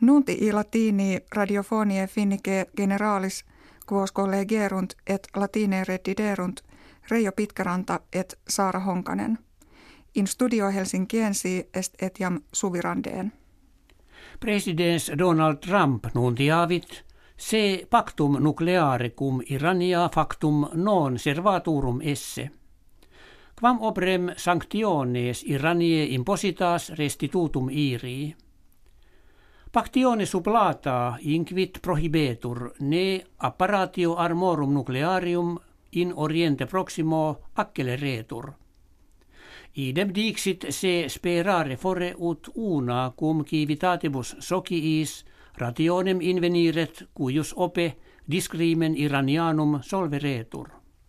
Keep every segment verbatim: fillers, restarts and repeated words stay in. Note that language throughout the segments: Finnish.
Nunti i latini radiofonie finnike generalis quos collegerunt et latine rediderunt Reijo Pitkäranta et Saara Honkanen. In studio Helsinkiensi est etiam Suvirandeen. Presidents Donald Trump nuntiavit se pactum nucleare cum Irania factum non servaturum esse. Quam obrem sanctiones Iranie impositas restitutum irii. Pactione sublata inquit prohibetur ne apparatio armorum nuclearium in Oriente Proximo acceleretur. Idem dixit se sperare fore ut una cum civitatibus sociis rationem inveniret cuius ope discrimen Iranianum solveretur.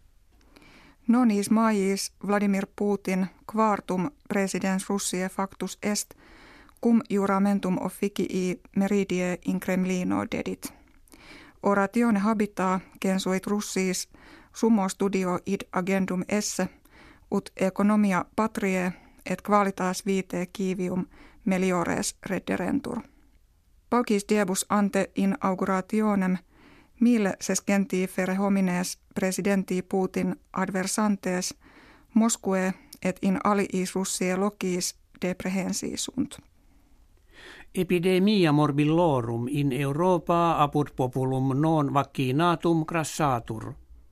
Nonis majis Vladimir Putin quartum presidens Russiae factus est cum juramentum officii meridie in Kremlino dedit. Oratione habita censuit Russis summo studio id agendum esse ut economia patrie et qualitas vitae civium meliores redderentur. Paucis diebus ante inaugurationem mille sescentifere homines presidenti Putin adversantes Mosque et in aliis Russie locis deprehensi sunt. Epidemia morbillorum in Europa apud populum non vaccinatum crassatur.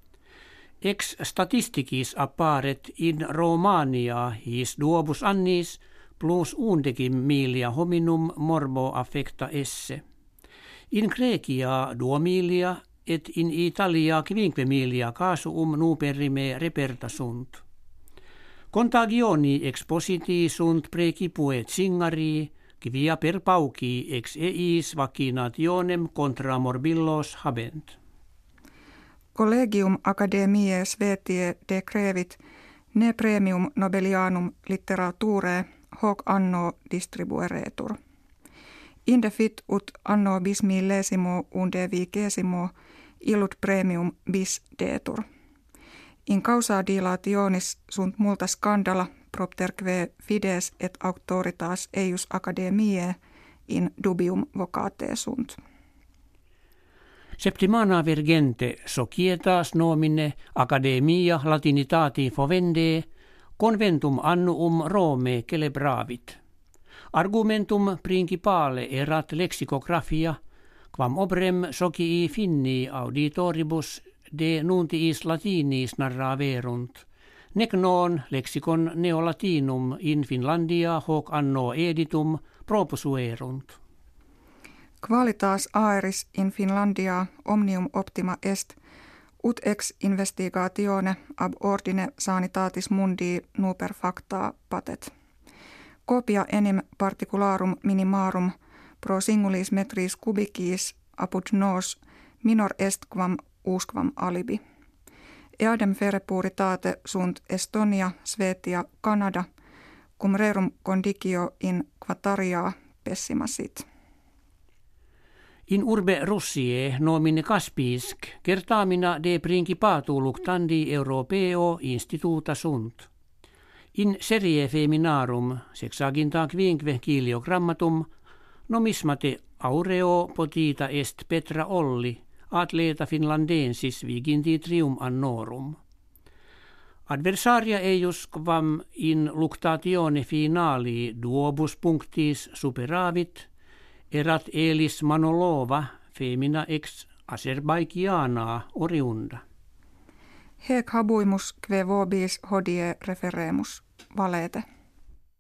Ex statisticis apparet in Romania his duobus annis plus undecim milia hominum morbo affecta esse. In Grecia duo milia et in Italia quinque milia casuum nuperrime reperta sunt. Contagioni ex positi sunt precipuet singari, quia per pauci ex eis vaccinationem contra morbillos habent. Collegium Academiae Svetiae decrevit ne premium Nobelianum litteraturae hoc anno distribueretur. Inde fit ut anno bismillesimo undevicesimo illud premium bis detur. In causa dilationis sunt multa scandala propterque fides et auctoritas eius academiae in dubium vocate sunt. Septimana vergente societas nomine Academia Latinitati fovende conventum annuum Rome celebravit. Argumentum principale erat lexicographia, quam obrem socii finni auditoribus de nuntiis latinis narraverunt, nec non lexicon neolatinum in Finlandia hoc anno editum proposuerunt. Qualitas aeris in Finlandia omnium optima est, ut ex investigatione ab ordine sanitatis mundi nuper facta patet. Copia enim particularum minimarum pro singulis metris cubicis apud nos minor est quam usquam alibi. Eadem fere puritate sunt Estonia, Svetia, Kanada, cum rerum condicio in quataria pessima sit. In urbe Russiae nomine Kaspisk certamina de principatu luctandi Europeo instituta sunt. In serie feminarum sexaginta quinque kiliogrammatum nomismate aureo potita est Petra Olli, atleta finlandensis viginti trium annorum. Adversaria eius quam in luctatione finali duobus punctis superavit, erat Elis Manolova, femina ex Azerbaikiana oriunda. Hec habuimus que vobis hodie referemus valete.